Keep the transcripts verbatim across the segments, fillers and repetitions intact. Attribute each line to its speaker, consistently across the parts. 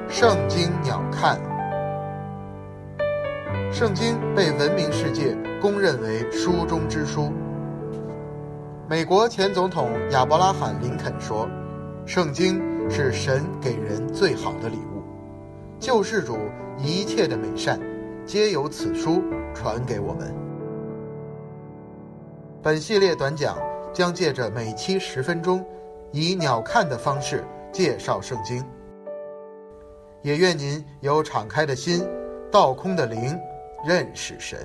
Speaker 1: 圣经鸟瞰。圣经被文明世界公认为书中之书。美国前总统亚伯拉罕·林肯说，圣经是神给人最好的礼物，救世主一切的美善皆由此书传给我们。本系列短讲将借着每期十分钟，以鸟瞰的方式介绍圣经。也愿您有敞开的心，倒空的灵，认识神。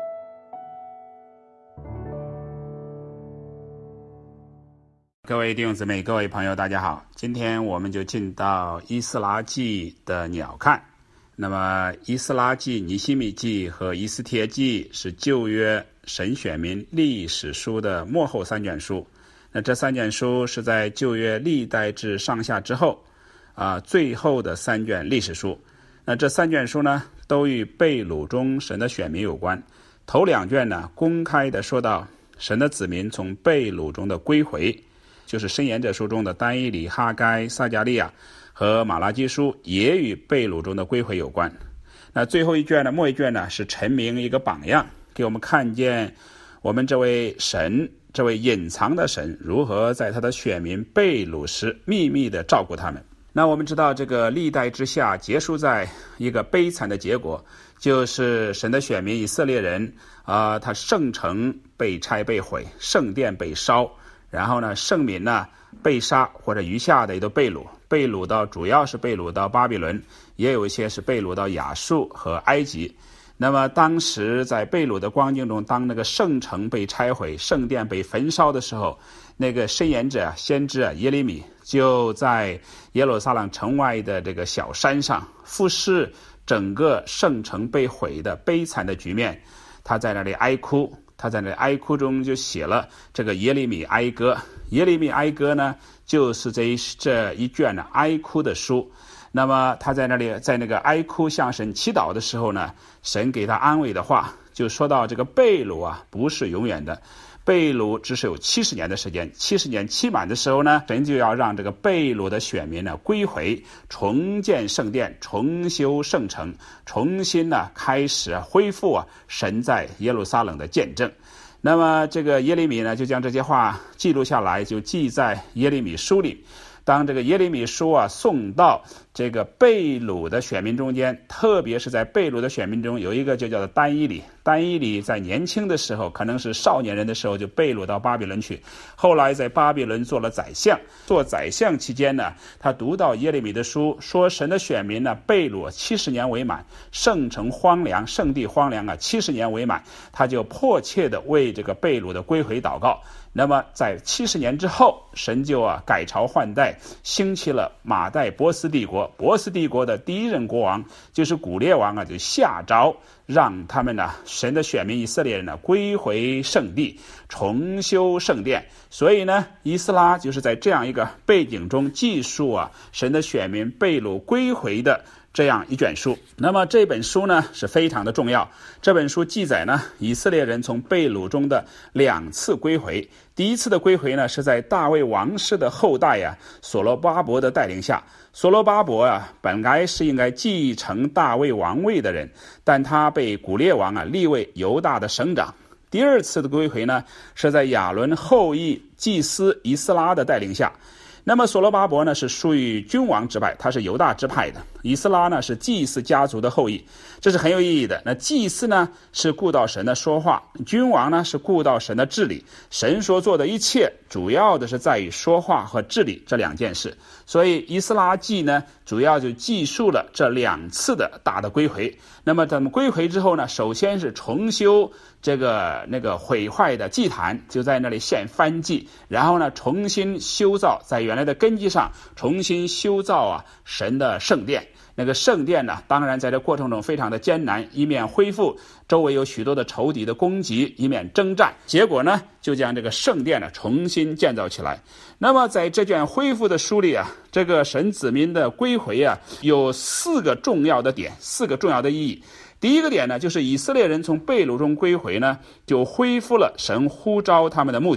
Speaker 2: 各位弟兄姊妹，各位朋友，大家好。今天我们就进到以斯拉记的鸟瞰。那么以斯拉记、尼希米记和以斯帖记是旧约神选民历史书的末后三卷书。那这三卷书是在旧约历代志上下之后啊，最后的三卷历史书。那这三卷书呢，都与被掳中神的选民有关。头两卷呢，公开的说到神的子民从被掳中的归回，就是申言者书中的但以理、哈该、撒迦利亚和马拉基书，也与被掳中的归回有关。那最后一卷呢，末一卷呢，是陈明一个榜样，给我们看见我们这位神，这位隐藏的神如何在他的选民被掳时秘密的照顾他们。那我们知道这个历代之下结束在一个悲惨的结果，就是神的选民以色列人啊、呃，他圣城被拆被毁，圣殿被烧，然后呢圣民呢被杀，或者余下的也都被掳，被掳到主要是被掳到巴比伦，也有一些是被掳到亚述和埃及。那么当时在被掳的光景中，当那个圣城被拆毁，圣殿被焚烧的时候，那个申言者先知耶利米就在耶路撒冷城外的这个小山上俯视整个圣城被毁的悲惨的局面，他在那里哀哭，他在那里哀哭中就写了这个耶利米哀歌。耶利米哀歌呢，就是这一这一卷的哀哭的书。那么他在那里在那个哀哭向神祈祷的时候呢，神给他安慰的话就说到，这个被掳啊不是永远的，被掳只是有七十年的时间，七十年期满的时候呢，神就要让这个被掳的选民呢归回，重建圣殿，重修圣城，重新呢开始恢复啊神在耶路撒冷的见证。那么这个耶利米呢就将这些话记录下来，就记在耶利米书里。当这个耶利米书啊送到这个被掳的选民中间，特别是在被掳的选民中有一个就叫做但以理。但以理在年轻的时候，可能是少年人的时候就被掳到巴比伦去，后来在巴比伦做了宰相。做宰相期间呢，他读到耶利米的书，说神的选民呢被掳七十年为满，圣城荒凉，圣地荒凉啊，七十年为满，他就迫切的为这个被掳的归回祷告。那么在七十年之后，神就啊改朝换代，兴起了马代波斯帝国。波斯帝国的第一任国王就是古列王啊，就下诏让他们呢神的选民以色列人呢归回圣地，重修圣殿。所以呢以斯拉就是在这样一个背景中记述啊神的选民被掳归回的这样一卷书。那么这本书呢是非常的重要。这本书记载呢以色列人从被掳中的两次归回。第一次的归回呢是在大卫王室的后代啊所罗巴伯的带领下。所罗巴伯啊本来是应该继承大卫王位的人，但他被古列王啊立为犹大的省长。第二次的归回呢是在亚伦后裔祭司以斯拉的带领下。那么所罗巴伯呢是属于君王支派，他是犹大支派的。以斯拉呢是祭司家族的后裔，这是很有意义的。那祭司呢是顾到神的说话，君王呢是顾到神的治理。神所做的一切主要的是在于说话和治理这两件事。所以以斯拉记呢主要就记述了这两次的大的归回。那么他们归回之后呢，首先是重修这个那个毁坏的祭坛，就在那里献燔祭，然后呢重新修造，在原来的根基上重新修造啊神的圣殿。那个圣殿呢，当然在这过程中非常的艰难，一面恢复，周围有许多的仇敌的攻击，一面征战，结果呢就将这个圣殿呢重新建造起来。那么在这卷恢复的书里啊，这个神子民的归回啊有四个重要的点，四个重要的意义。第一个点呢，就是以色列人从被掳中归回呢，就恢复了神呼召他们的目的。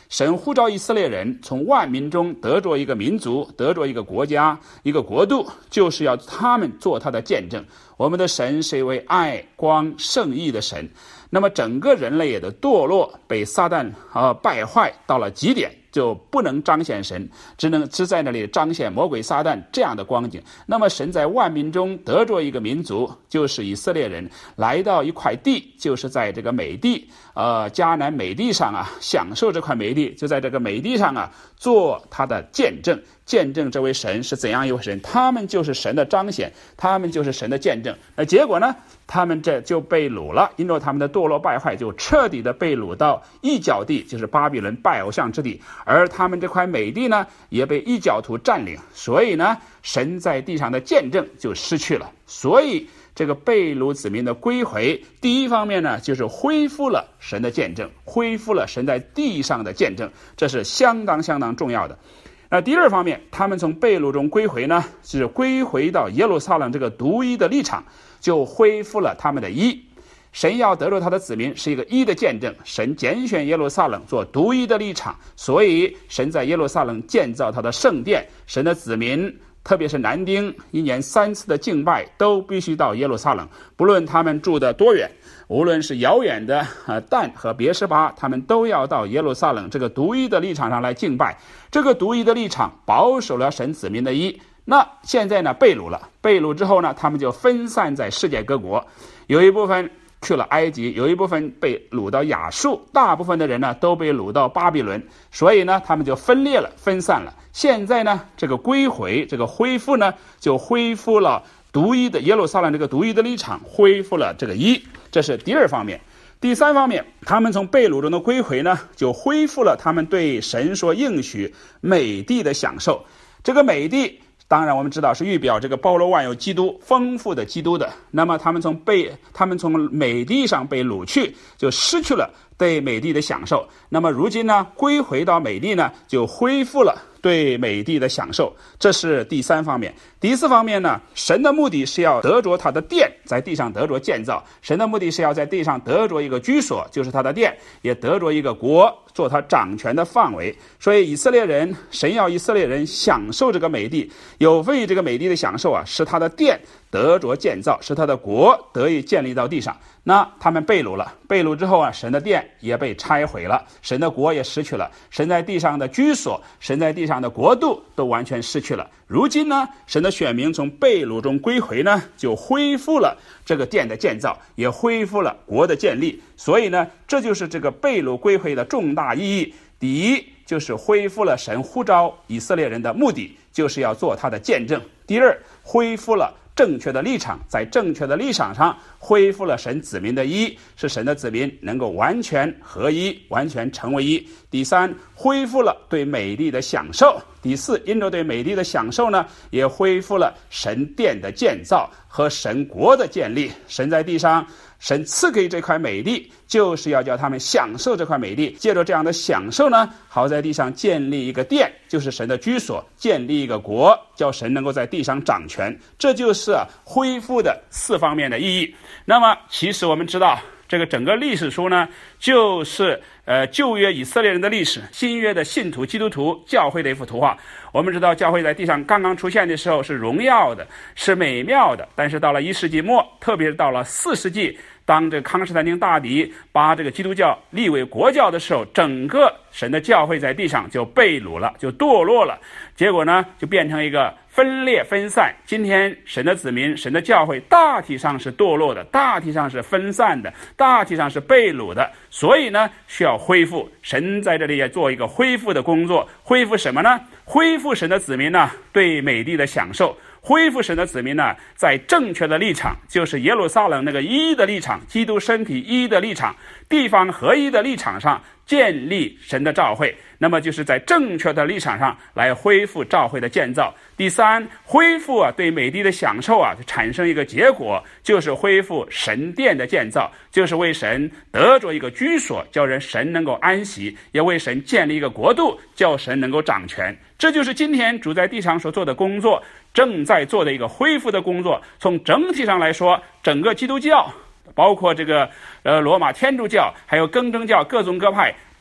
Speaker 2: 神呼召以色列人从万民中得着一个民族，得着一个国家，一个国度，就是要他们做他的见证。我们的神是一位爱、光、圣义的神。那么整个人类也的堕落，被撒旦啊、呃、败坏到了极点，就不能彰显神，只能只在那里彰显魔鬼撒旦这样的光景。那么神在万民中得着一个民族，就是以色列人，来到一块地，就是在这个美地，呃，迦南美地上啊，享受这块美地，就在这个美地上啊，做他的见证，见证这位神是怎样一位神，他们就是神的彰显，他们就是神的见证。那结果呢，他们这就被掳了，因为他们的堕落败坏，就彻底的被掳到异教地，就是巴比伦拜偶像之地。而他们这块美地呢，也被异教徒占领，所以呢，神在地上的见证就失去了。所以这个被掳子民的归回，第一方面呢，就是恢复了神的见证，恢复了神在地上的见证，这是相当相当重要的。那第二方面，他们从被掳中归回呢，是归回到耶路撒冷这个独一的立场，就恢复了他们的义。神要得着他的子民是一个义的见证，神拣选耶路撒冷做独一的立场，所以神在耶路撒冷建造他的圣殿，神的子民特别是男丁一年三次的敬拜都必须到耶路撒冷，不论他们住的多远，无论是遥远的呃但和别是巴，他们都要到耶路撒冷这个独一的立场上来敬拜。这个独一的立场保守了神子民的义。那现在呢，被掳了，被掳之后呢，他们就分散在世界各国，有一部分去了埃及，有一部分被掳到亚述，大部分的人呢都被掳到巴比伦，所以呢他们就分裂了，分散了。现在呢这个归回，这个恢复呢，就恢复了独一的耶路撒冷这个独一的立场，恢复了这个一，这是第二方面。第三方面，他们从被掳中的归回呢，就恢复了他们对神所应许美地的享受。这个美地当然我们知道是预表这个包罗万有基督，丰富的基督的。那么他们从被他们从美地上被掳去，就失去了对美地的享受。那么如今呢，归回到美地呢，就恢复了对美地的享受，这是第三方面。第四方面呢，神的目的是要得着他的殿，在地上得着建造。神的目的是要在地上得着一个居所，就是他的殿，也得着一个国，做他掌权的范围。所以以色列人，神要以色列人享受这个美地，有份于这个美地的享受啊，使他的殿得着建造，使他的国得以建立到地上。那他们被掳了，被掳之后啊，神的殿也被拆毁了，神的国也失去了，神在地上的居所，神在地上的国度都完全失去了。如今呢，神的选民从被掳中归回呢，就恢复了这个殿的建造，也恢复了国的建立。所以呢，这就是这个被掳归回的重大意义。第一，就是恢复了神呼召以色列人的目的，就是要做他的见证。第二，恢复了正确的立场，在正确的立场上恢复了神子民的一，使神的子民能够完全合一，完全成为一。第三，恢复了对美地的享受。第四，因着对美地的享受呢，也恢复了神殿的建造和神国的建立。神在地上，神赐给这块美地，就是要叫他们享受这块美地，借着这样的享受呢，好在地上建立一个殿，就是神的居所，建立一个国，叫神能够在地上掌权。这就是啊恢复的四方面的意义。那么其实我们知道，这个整个历史书呢，就是呃旧约以色列人的历史，新约的信徒基督徒教会的一幅图画。我们知道教会在地上刚刚出现的时候是荣耀的，是美妙的，但是到了一世纪末，特别是到了四世纪，当这个康斯坦丁大帝把这个基督教立为国教的时候，整个神的教会在地上就被掳了，就堕落了，结果呢就变成一个分裂分散。今天神的子民，神的教会大体上是堕落的，大体上是分散的，大体上是被掳的，所以呢需要恢复。神在这里也做一个恢复的工作。恢复什么呢？恢复神的子民呢对美地的享受，恢复神的子民呢在正确的立场，就是耶路撒冷那个一的立场，基督身体一的立场，地方合一的立场上建立神的召会。那么就是在正确的立场上来恢复召会的建造。第三，恢复啊对美地的享受啊，产生一个结果，就是恢复神殿的建造，就是为神得着一个居所，叫人神能够安息，也为神建立一个国度，叫神能够掌权。这就是今天主在地上所做的工作，正在做的一个恢复的工作。从整体上来说，整个基督教包括这个呃罗马天主教还有更正教各宗各派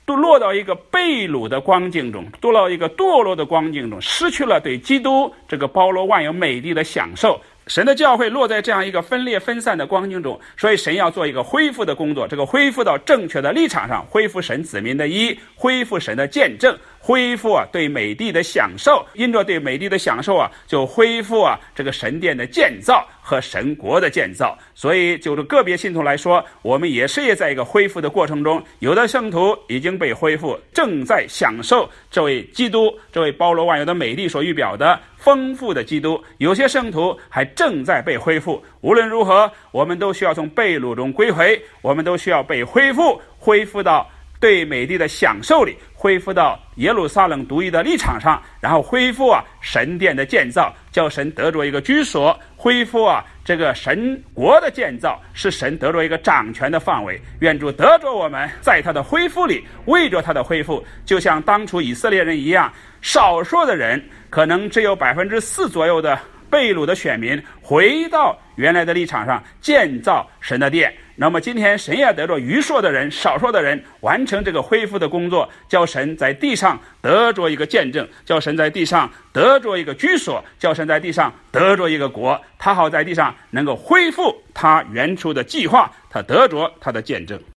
Speaker 2: 都落到一个被掳的光景中，落到一个堕落的光景中，失去了对基督这个包罗万有美地的享受。神的教会落在这样一个分裂分散的光景中，所以神要做一个恢复的工作，这个恢复到正确的立场上，恢复神子民的义，恢复神的见证，恢复啊对美地的享受，因着对美地的享受啊，就恢复啊这个神殿的建造和神国的建造。所以就是个别信徒来说，我们也是也在一个恢复的过程中，有的圣徒已经被恢复，正在享受这位基督，这位包罗万有的美地所预表的丰富的基督，有些圣徒还正在被恢复。无论如何，我们都需要从被掳中归回，我们都需要被恢复，恢复到对美地的享受里，恢复到耶路撒冷独一的立场上，然后恢复啊神殿的建造，叫神得着一个居所，恢复啊这个神国的建造，是神得着一个掌权的范围。愿主得着我们在他的恢复里，为着他的恢复，就像当初以色列人一样，少数的人可能只有百分之四左右的被掳的选民回到原来的立场上建造神的殿。那么今天神也得着余数的人，少数的人完成这个恢复的工作，叫神在地上得着一个见证，叫神在地上得着一个居所，叫神在地上得着一个国，他好在地上能够恢复他原初的计划，他得着他的见证。